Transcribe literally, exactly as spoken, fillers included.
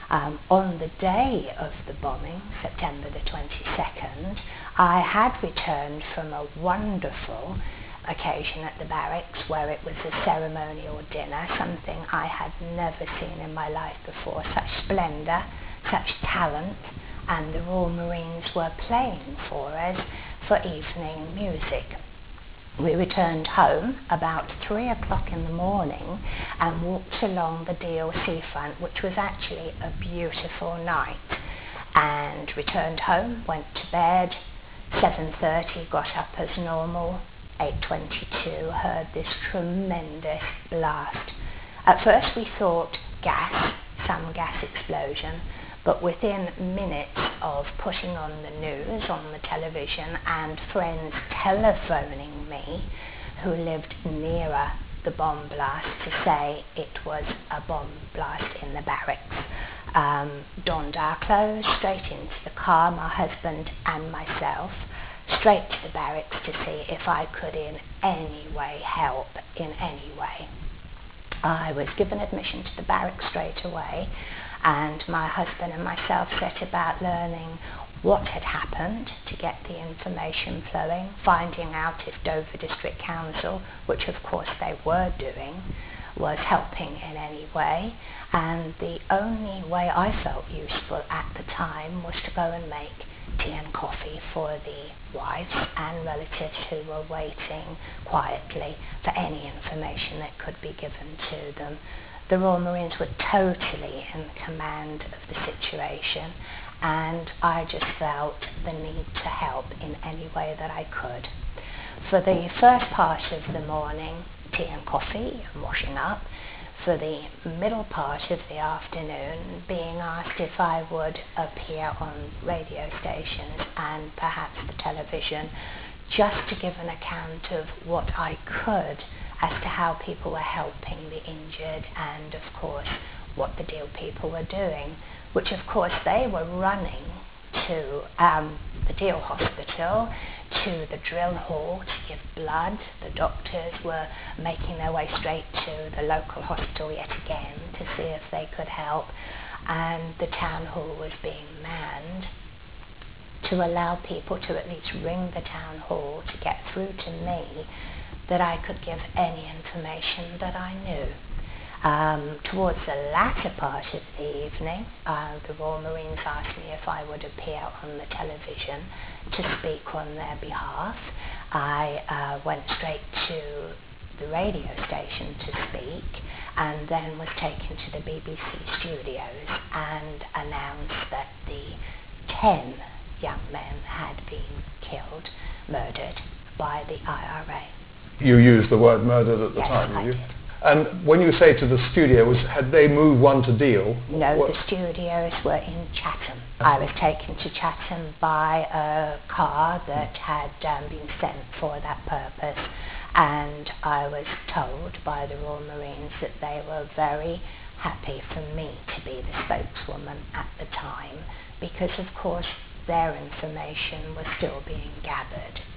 Um, on the day of the bombing, September the twenty-second, I had returned from a wonderful occasion at the barracks where it was a ceremonial dinner, something I had never seen in my life before. Such splendour, such talent, and the Royal Marines were playing for us for evening music. We returned home about three o'clock in the morning and walked along the D L seafront, which was actually a beautiful night, and returned home, went to bed, seven thirty, got up as normal, eight twenty-two, heard this tremendous blast. At first we thought gas, some gas explosion, but within minutes of putting on the news on the television and friends telephoning me who lived nearer the bomb blast to say it was a bomb blast in the barracks, um, donned our clothes, straight into the car, my husband and myself, straight to the barracks to see if I could in any way help, in any way. I was given admission to the barracks straight away, and my husband and myself set about learning what had happened to get the information flowing, finding out if Dover District Council, which of course they were doing, was helping in any way. And the only way I felt useful at the time was to go and make tea and coffee for the wives and relatives who were waiting quietly for any information that could be given to them. The Royal Marines were totally in command of the situation, and I just felt the need to help in any way that I could. For the first part of the morning, tea and coffee and washing up. For the middle part of the afternoon, being asked if I would appear on radio stations and perhaps the television, just to give an account of what I could as to how people were helping the injured, and of course what the deal people were doing, which of course they were running to um, the Deal Hospital, to the drill hall to give blood. The doctors were making their way straight to the local hospital yet again to see if they could help, and the town hall was being manned to allow people to at least ring the town hall to get through to me, that I could give any information that I knew. Um, towards the latter part of the evening, uh, the Royal Marines asked me if I would appear on the television to speak on their behalf. I uh, went straight to the radio station to speak, and then was taken to the B B C studios and announced that the ten young men had been killed, murdered by the I R A. You used the word murdered at the Yes, time, I did you? did. And when you say to the studios, had they moved one to Deal? No, what? the studios were in Chatham. I was taken to Chatham by a car that had um, been sent for that purpose, and I was told by the Royal Marines that they were very happy for me to be the spokeswoman at the time, because of course their information was still being gathered.